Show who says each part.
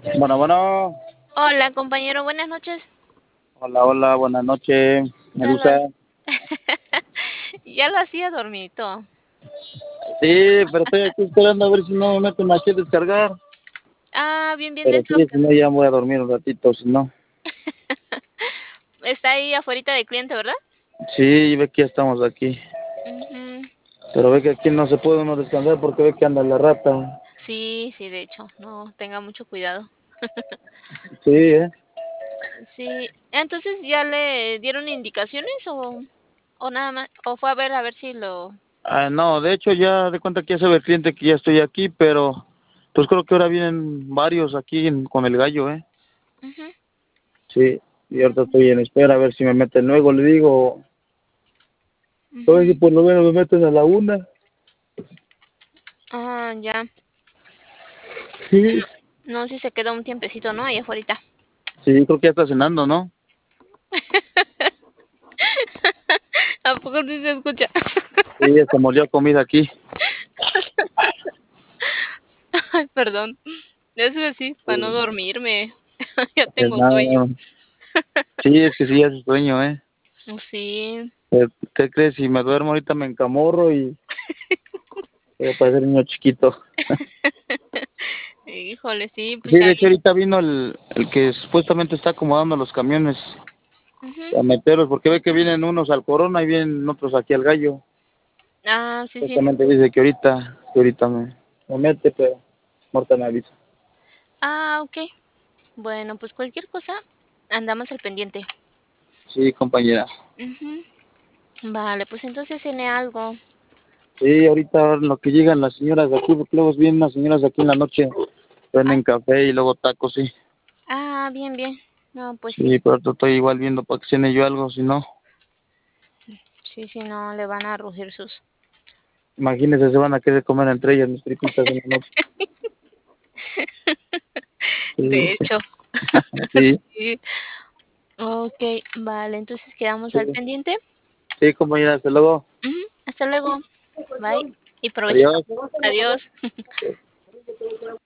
Speaker 1: Bueno, bueno.
Speaker 2: Hola, compañero, buenas noches.
Speaker 1: Hola, hola, buenas noches,
Speaker 2: Ya lo,
Speaker 1: Medusa.
Speaker 2: ya lo hacía dormito.
Speaker 1: Sí, pero estoy aquí esperando a ver si no me meten aquí a descargar.
Speaker 2: Ah, bien, bien,
Speaker 1: Pero
Speaker 2: es
Speaker 1: sí,
Speaker 2: lo
Speaker 1: si
Speaker 2: que...
Speaker 1: no, ya me voy a dormir un ratito, si no.
Speaker 2: Está ahí afuera del cliente, ¿verdad?
Speaker 1: Sí, ve que ya estamos aquí.
Speaker 2: Ujú.
Speaker 1: Pero ve que aquí no se puede uno descansar porque ve que anda la rata.
Speaker 2: Sí, sí, de hecho, no, tenga mucho cuidado.
Speaker 1: Sí, ¿eh?
Speaker 2: Sí, entonces ya le dieron indicaciones o nada más, o fue a ver si lo...
Speaker 1: Ah, no, de hecho ya de cuenta que ya sabe el cliente que ya estoy aquí, pero pues creo que ahora vienen varios aquí con el gallo, ¿eh?
Speaker 2: Ujú.
Speaker 1: Sí, y ahorita estoy en espera a ver si me meten luego, le digo. A ver si
Speaker 2: Ujú.
Speaker 1: por lo menos me meten a la una.
Speaker 2: Ah, ya.
Speaker 1: Sí.
Speaker 2: No, no, sí se quedó un tiempecito, ¿no? Ahí afuera.
Speaker 1: Sí, creo que ya está cenando, ¿no?
Speaker 2: ¿A poco sí se escucha?
Speaker 1: Sí, hasta molió comida aquí.
Speaker 2: Ay, perdón. Eso sí, para no
Speaker 1: Sí,
Speaker 2: dormirme. Ya
Speaker 1: pues
Speaker 2: tengo
Speaker 1: nada,
Speaker 2: sueño.
Speaker 1: no. Sí, es que sí, hace sueño, ¿eh?
Speaker 2: Sí.
Speaker 1: ¿Qué crees? Si me duermo ahorita me encamorro y voy a parecer niño chiquito.
Speaker 2: Híjole, sí,
Speaker 1: Sí,
Speaker 2: pues
Speaker 1: de
Speaker 2: ahí.
Speaker 1: hecho ahorita vino el que supuestamente está acomodando los camiones
Speaker 2: Ujú.
Speaker 1: a meterlos, porque ve que vienen unos al Corona y vienen otros aquí al Gallo.
Speaker 2: Ah, sí, sí.
Speaker 1: Supuestamente dice que ahorita me mete, pero ahorita me avisa.
Speaker 2: Ah, ok. Bueno, pues cualquier cosa, andamos al pendiente.
Speaker 1: Sí, compañera.
Speaker 2: Ujú. Vale, pues entonces tiene algo.
Speaker 1: Sí, ahorita en lo que llegan las señoras de aquí, porque luego vienen las señoras de aquí en la noche,
Speaker 2: Ah,
Speaker 1: venden café y luego tacos, sí.
Speaker 2: bien, bien. No, pues sí.
Speaker 1: Sí, pero estoy igual viendo para que cene yo algo, si no,
Speaker 2: Sí, sí, no le van a rugir sus.
Speaker 1: imagínense, se van a querer comer entre ellas mis tripitas en la noche.
Speaker 2: De
Speaker 1: Sí,
Speaker 2: hecho.
Speaker 1: sí,
Speaker 2: Sí. Ok, vale, entonces quedamos
Speaker 1: sí,
Speaker 2: al pendiente.
Speaker 1: sí, compañera, hasta luego.
Speaker 2: Ujú. Hasta luego. Bye. Y provechito.
Speaker 1: Adiós.
Speaker 2: Adiós.